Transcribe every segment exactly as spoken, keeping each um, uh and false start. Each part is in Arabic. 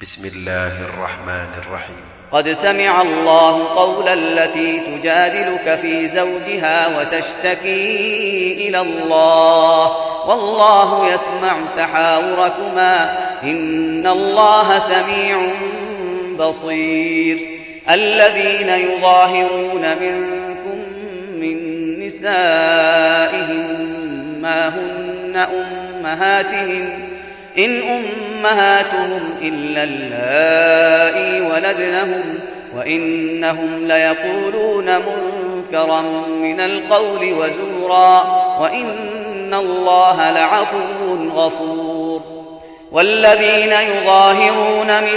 بسم الله الرحمن الرحيم. قد سمع الله قول التي تجادلك في زوجها وتشتكي إلى الله والله يسمع تحاوركما إن الله سميع بصير. الذين يظاهرون منكم من نسائهم ما هن أمهاتهم إن أمهاتهم إلا اللائي ولدنهم وإنهم ليقولون منكرا من القول وزورا وإن الله لعفو غفور. والذين يظاهرون من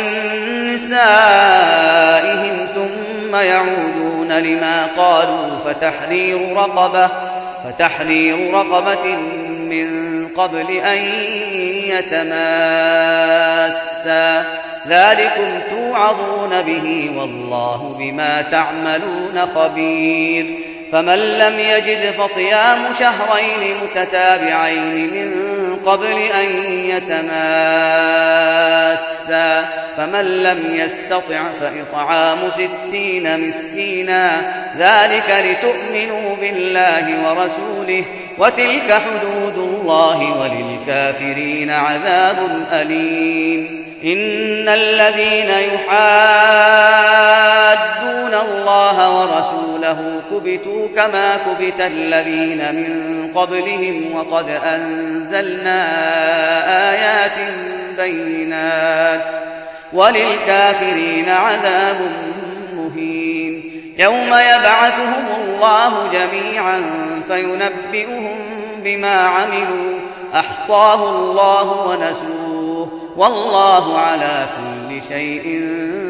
نسائهم ثم يعودون لما قالوا فتحرير رقبة فتحرير رقبة من قبل أن يتماسا ذلكم توعظون به والله بما تعملون خبير. فمن لم يجد فصيام شهرين متتابعين من قبل أن يتماسا فمن لم يستطع فإطعام ستين مسكينا ذلك لتؤمنوا بالله ورسوله وتلك حدود الله وللكافرين عذاب أليم. إن الذين يحادون الله ورسوله كبتوا كما كبت الذين من قبلهم وقد أنزلنا آيات بينات وللكافرين عذاب مهين. يوم يبعثهم الله جميعا فينبئهم بما عملوا أحصاه الله ونسوه والله على كل شيء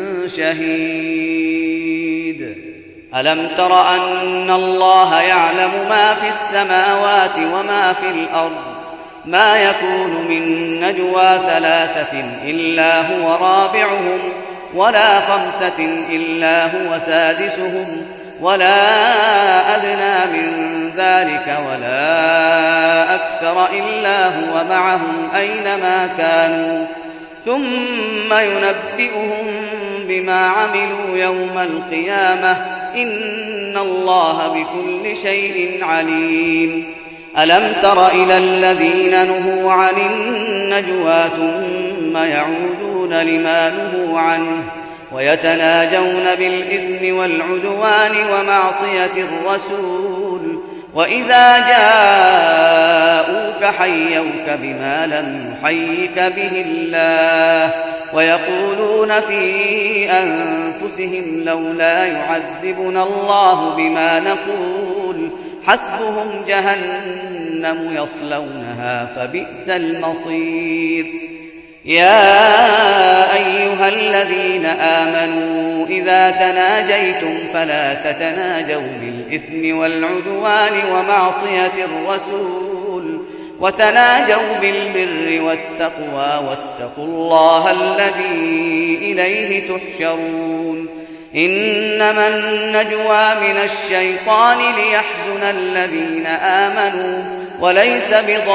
شهيد. ألم تر أن الله يعلم ما في السماوات وما في الأرض ما يكون من نجوى ثلاثة إلا هو رابعهم ولا خمسة إلا هو سادسهم ولا أدنى من ذلك ولا أكثر إلا هو معهم أينما كانوا ثم ينبئهم بما عملوا يوم القيامة إن الله بكل شيء عليم. ألم تر إلى الذين نهوا عن النجوى ثم يعودون لما نهوا عنه ويتناجون بالإثم والعدوان ومعصية الرسول وإذا جاءوك حيوك بما لم يحيك به الله ويقولون في أنفسهم لولا يعذبنا الله بما نقول حسبهم جهنم يصلونها فبئس المصير. يا أيها الذين آمنوا إذا تناجيتم فلا تتناجوا بالإثم والعدوان ومعصية الرسول وتناجوا بالبر والتقوى واتقوا الله الذي إليه تحشرون. إنما النجوى من الشيطان ليحزن الذين آمنوا وليس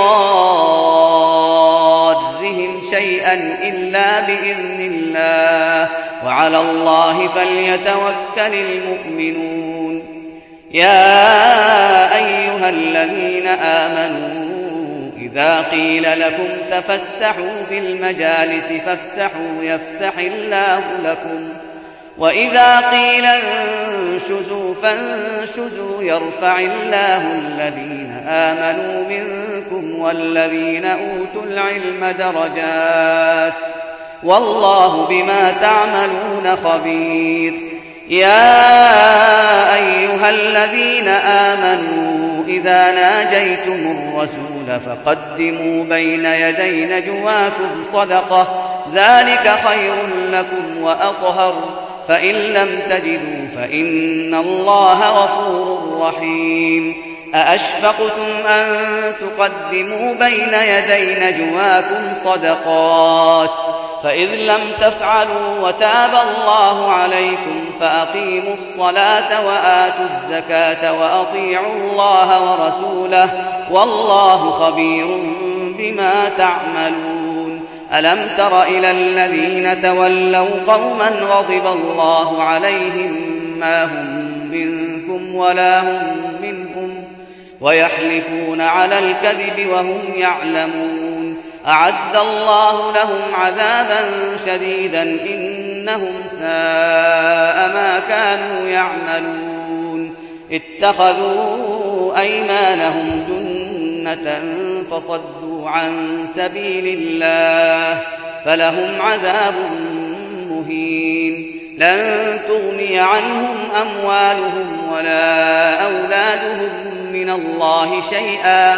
بضارهم شيئا إلا بإذن الله وعلى الله فليتوكل المؤمنون. يا أيها الذين آمنوا إذا قيل لكم تفسحوا في المجالس فافسحوا يفسح الله لكم وإذا قيل انشزوا فانشزوا يرفع الله الذين آمنوا منكم والذين أوتوا العلم درجات والله بما تعملون خبير. يا أيها الذين آمنوا إذا ناجيتم الرسول فقدموا بين يدي نجواكم صدقة ذلك خير لكم وأطهر فإن لم تجدوا فإن الله غفور رحيم. أأشفقتم أن تقدموا بين يدي نجواكم صدقات فإذ لم تفعلوا وتاب الله عليكم فأقيموا الصلاة وآتوا الزكاة وأطيعوا الله ورسوله والله خبير بما تعملون. ألم تر إلى الذين تولوا قوما غضب الله عليهم ما هم منكم ولا هم منهم ويحلفون على الكذب وهم يعلمون أعد الله لهم عذابا شديدا إنهم ساء ما كانوا يعملون اتخذوا أيمانهم جنة فصدوا عن سبيل الله فلهم عذاب مهين لن تغني عنهم أموالهم ولا أولادهم من الله شيئا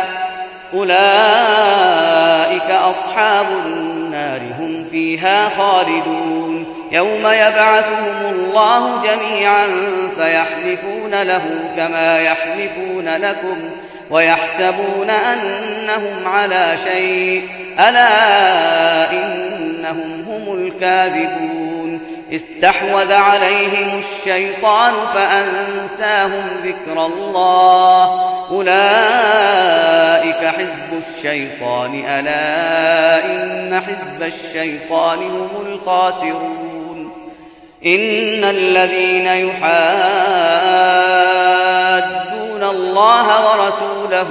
أولئك أصحاب النار هم فيها خالدون يوم يبعثهم الله جميعا فيحلفون له كما يحلفون لكم ويحسبون أنهم على شيء ألا إنهم هم الكاذبون استحوذ عليهم الشيطان فأنساهم ذكر الله أولئك حزب الشيطان ألا إن حزب الشيطان هم الخاسرون إن الذين يحادون الله ورسوله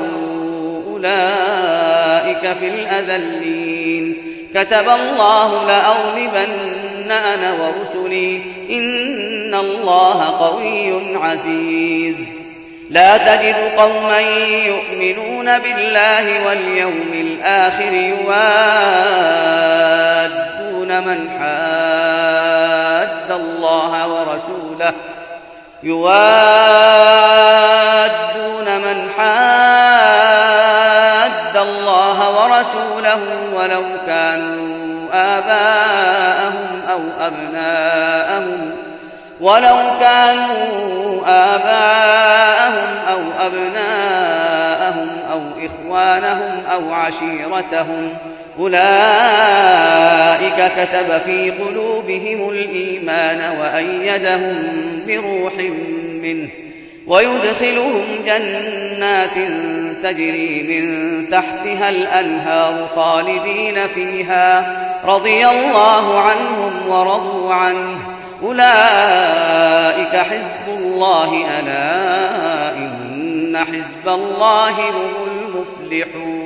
أولئك في الأذلين كتب الله لأغلبن أنا ورسلي إن الله قوي عزيز لا تجد قوما يؤمنون بالله واليوم الآخر يوادون من حاد الله ورسوله يوادون من حاد الله ورسوله ولو كانوا آباءهم أو أبناءهم ولو كانوا آباءهم أو أبناءهم أو إخوانهم أو عشيرتهم أولئك كتب في قلوبهم الإيمان وأيدهم بروح منه ويدخلهم جنات تجري من تحتها الأنهار خالدين فيها رضي الله عنهم ورضوا عنه أولئك حزب الله ألا إن حزب الله هم المفلحون.